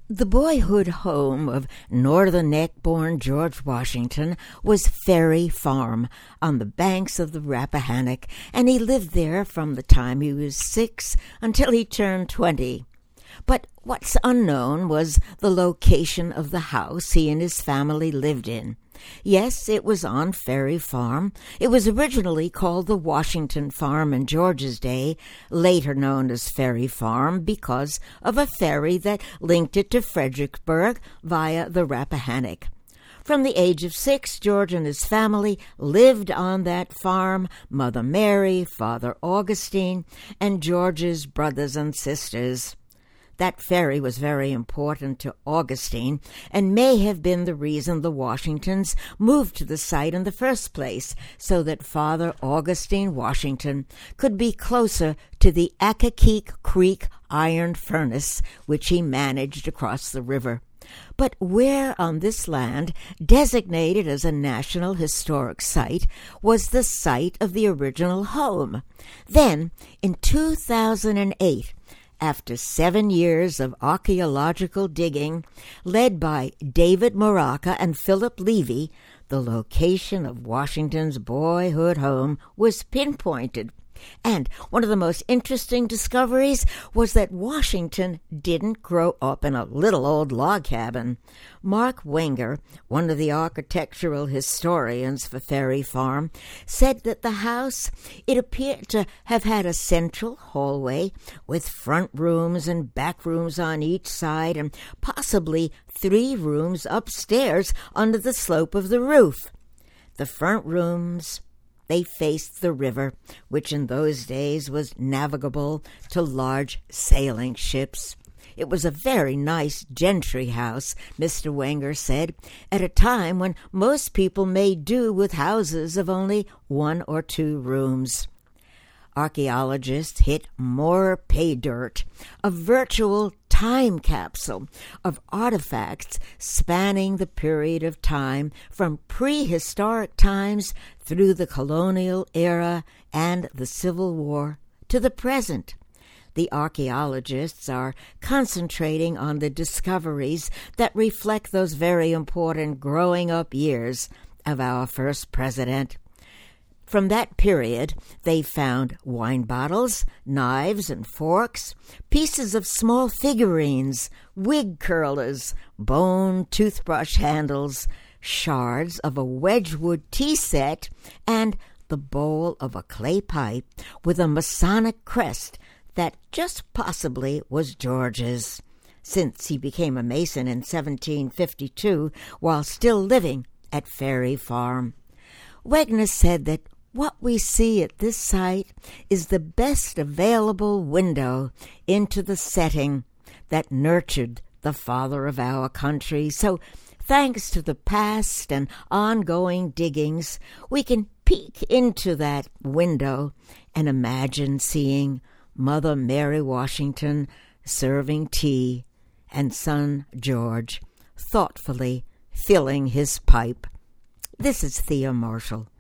The boyhood home of Northern Neck-born George Washington was Ferry Farm on the banks of the Rappahannock, and he lived there from the time he was 6 until he turned 20. But what's unknown was the location of the house he and his family lived in. Yes, it was on Ferry Farm. It was originally called the Washington Farm in George's day, later known as Ferry Farm because of a ferry that linked it to Fredericksburg via the Rappahannock. From the age of 6, George and his family lived on that farm, Mother Mary, Father Augustine, and George's brothers and sisters. That ferry was very important to Augustine and may have been the reason the Washingtons moved to the site in the first place, so that Father Augustine Washington could be closer to the Accokeek Creek iron furnace, which he managed across the river. But where on this land, designated as a National Historic Site, was the site of the original home? Then, in 2008, after 7 years of archaeological digging, led by David Moraca and Philip Levy, the location of Washington's boyhood home was pinpointed. And one of the most interesting discoveries was that Washington didn't grow up in a little old log cabin. Mark Wenger, one of the architectural historians for Ferry Farm, said that the house, it appeared to have had a central hallway with front rooms and back rooms on each side and possibly 3 rooms upstairs under the slope of the roof. The front rooms, they faced the river, which in those days was navigable to large sailing ships. It was a very nice gentry house, Mr. Wenger said, at a time when most people made do with houses of only 1 or 2 rooms. Archaeologists hit more pay dirt, a virtual time capsule of artifacts spanning the period of time from prehistoric times through the colonial era and the Civil War to the present. The archaeologists are concentrating on the discoveries that reflect those very important growing up years of our first president. From that period, they found wine bottles, knives and forks, pieces of small figurines, wig curlers, bone toothbrush handles, shards of a Wedgwood tea set, and the bowl of a clay pipe with a Masonic crest that just possibly was George's, since he became a Mason in 1752 while still living at Ferry Farm. Wegner said that what we see at this site is the best available window into the setting that nurtured the father of our country. So, thanks to the past and ongoing diggings, we can peek into that window and imagine seeing Mother Mary Washington serving tea and son George thoughtfully filling his pipe. This is Thea Marshall.